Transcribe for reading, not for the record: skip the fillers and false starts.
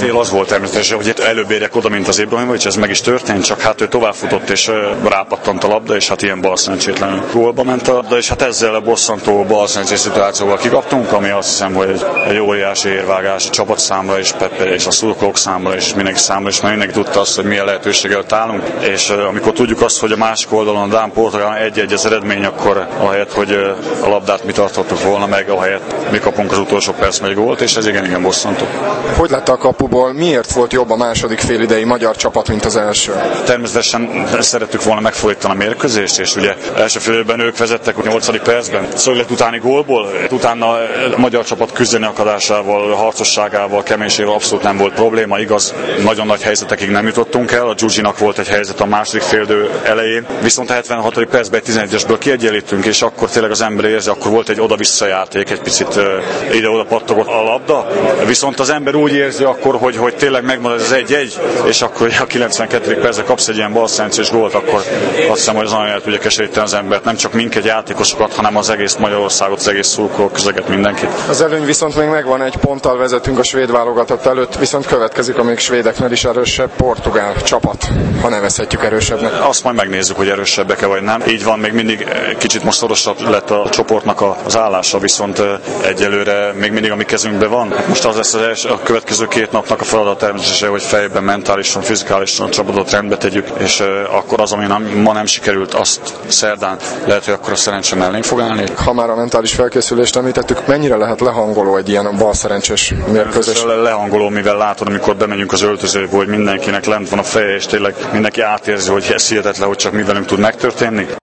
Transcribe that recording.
cél az volt természetesen, hogy előbb érjek oda, mint az Ibrahimovic, ez meg is történt, csak hát ő továbbfutott és rápattant a labda, és hát ilyen balszerencsétlen gólba ment a labda, és hát ezzel a bosszantó balszerencsés szituációval kikaptunk, ami azt hiszem, hogy egy óriási érvágás a csapat számára és Pepe és a szurkolók számára és mindenki számára, és mert mindenki tudta azt, hogy milyen lehetőséggel állunk, és amikor tudjuk azt, hogy a másik oldalon a Dán-Portugál 1-1 az eredmény, akkor ahelyett, hogy a labdát mi tartottuk volna meg, ahelyett mi kapunk az utolsó percben egy gólt, és ez igen bosszantó. Hogy lett a kapuból, miért volt jobb a második félidei magyar csapat, mint az első? Természetesen szerettük volna megfordítani a mérkőzést, és ugye első félidőben ők vezettek a 8. percben. Szöglet utáni gólból, utána a magyar csapat küzdeni akadásával, harcosságával, keménységével abszolút nem volt probléma, igaz, nagyon nagy helyzetekig nem jutottunk el, a Gyugyinak volt egy helyzet a második félidő elején, viszont a 76. percben egy 11-esből kiegyenlítünk, és akkor tényleg az ember érzi, akkor volt egy oda-vissza játék, egy picit ide-oda pattogott a labda, viszont az ember úgy érzi akkor, hogy tényleg megmarad az 1-1, és akkor a 92. percben kapsz egy ilyen balszerencsés gólt, akkor azt hiszem, hogy az nagyon el tudja keseríteni az embert, nem csak minket játékosokat, hanem az egész Magyarországot, az egész szurkolók közeget, mindenkit. Az előny viszont még megvan, egy ponttal vezetünk a svéd válogatott előtt, viszont következik a még svédeknél is erősebb portugál csapat, ha nevezhetjük erősebbnek. Azt majd megnézzük, hogy erősebbek-e vagy nem. Így van, még mindig kicsit most szorosabb lett a csoportnak az állása, viszont egyelőre még mindig a mi kezünkben van. Most az lesz a következő 2 napnak a feladat természetesen, hogy fejben, mentálisan, fizikálisan a csapatot rendbe tegyük, és akkor az, ami ma nem sikerült, azt szerdán lehet, hogy akkor a szerencse mellénk fog állni. Ha már a mentális felkészülést említettük, mennyire lehet lehangoló egy ilyen balszerencsés mérkőzés? Lehangoló, mivel látod, amikor bemegyünk az öltözőbe, hogy mindenkinek lent van a feje, és tényleg mindenki átérzi, hogy ez hihetetlen, hogy csak mi velünk tud megtörténni.